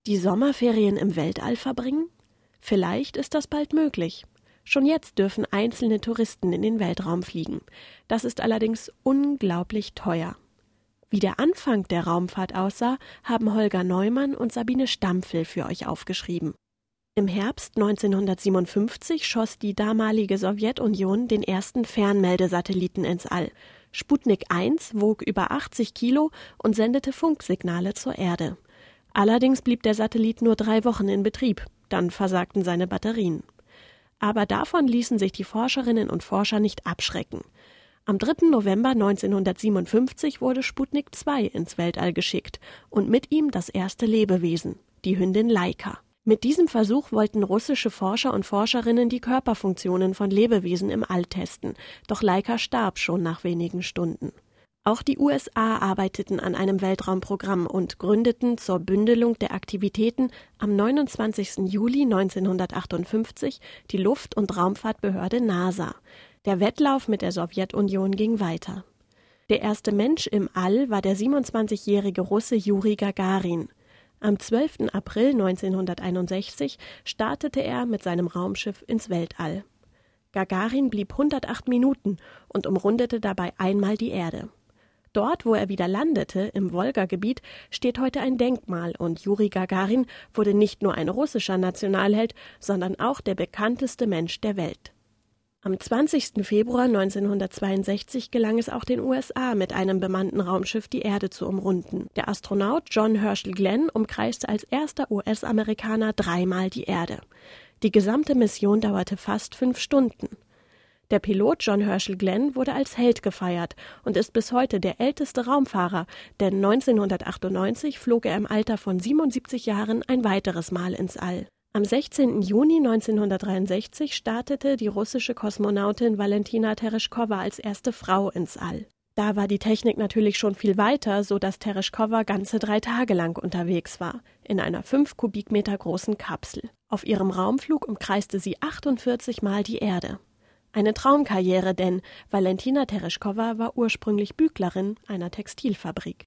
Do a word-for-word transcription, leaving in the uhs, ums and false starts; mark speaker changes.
Speaker 1: Die Sommerferien im Weltall verbringen? Vielleicht ist das bald möglich. Schon jetzt dürfen einzelne Touristen in den Weltraum fliegen. Das ist allerdings unglaublich teuer. Wie der Anfang der Raumfahrt aussah, haben Holger Neumann und Sabine Stampfel für euch aufgeschrieben. Im Herbst neunzehnhundertsiebenundfünfzig schoss die damalige Sowjetunion den ersten Fernmeldesatelliten ins All. Sputnik eins wog über achtzig Kilo und sendete Funksignale zur Erde. Allerdings blieb der Satellit nur drei Wochen in Betrieb, dann versagten seine Batterien. Aber davon ließen sich die Forscherinnen und Forscher nicht abschrecken. Am dritten November neunzehnhundertsiebenundfünfzig wurde Sputnik zwei ins Weltall geschickt und mit ihm das erste Lebewesen, die Hündin Laika. Mit diesem Versuch wollten russische Forscher und Forscherinnen die Körperfunktionen von Lebewesen im All testen, doch Laika starb schon nach wenigen Stunden. Auch die U S A arbeiteten an einem Weltraumprogramm und gründeten zur Bündelung der Aktivitäten am neunundzwanzigsten Juli neunzehnhundertachtundfünfzig die Luft- und Raumfahrtbehörde NASA. Der Wettlauf mit der Sowjetunion ging weiter. Der erste Mensch im All war der siebenundzwanzigjährige Russe Juri Gagarin. Am zwölften April neunzehnhunderteinundsechzig startete er mit seinem Raumschiff ins Weltall. Gagarin blieb hundertacht Minuten und umrundete dabei einmal die Erde. Dort, wo er wieder landete, im Wolga-Gebiet, steht heute ein Denkmal und Juri Gagarin wurde nicht nur ein russischer Nationalheld, sondern auch der bekannteste Mensch der Welt. Am zwanzigsten Februar neunzehnhundertzweiundsechzig gelang es auch den U S A, mit einem bemannten Raumschiff die Erde zu umrunden. Der Astronaut John Herschel Glenn umkreiste als erster U S-Amerikaner dreimal die Erde. Die gesamte Mission dauerte fast fünf Stunden. Der Pilot John Herschel Glenn wurde als Held gefeiert und ist bis heute der älteste Raumfahrer, denn neunzehnhundertachtundneunzig flog er im Alter von siebenundsiebzig Jahren ein weiteres Mal ins All. Am sechzehnten Juni neunzehnhundertdreiundsechzig startete die russische Kosmonautin Valentina Tereshkova als erste Frau ins All. Da war die Technik natürlich schon viel weiter, so dass Tereshkova ganze drei Tage lang unterwegs war, in einer fünf Kubikmeter großen Kapsel. Auf ihrem Raumflug umkreiste sie achtundvierzig Mal die Erde. Eine Traumkarriere, denn Valentina Tereshkova war ursprünglich Büglerin einer Textilfabrik.